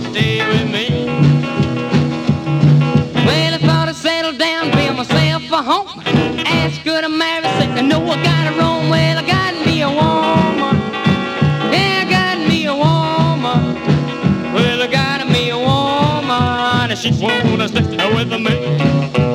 stay with me. Well, I thought I'd settle down, build myself a home. Ask her to marry, say, I know I gotta roam. Well, I got me a woman. Yeah, I got me a woman. Well, I got me a woman, and she wanna stay with me.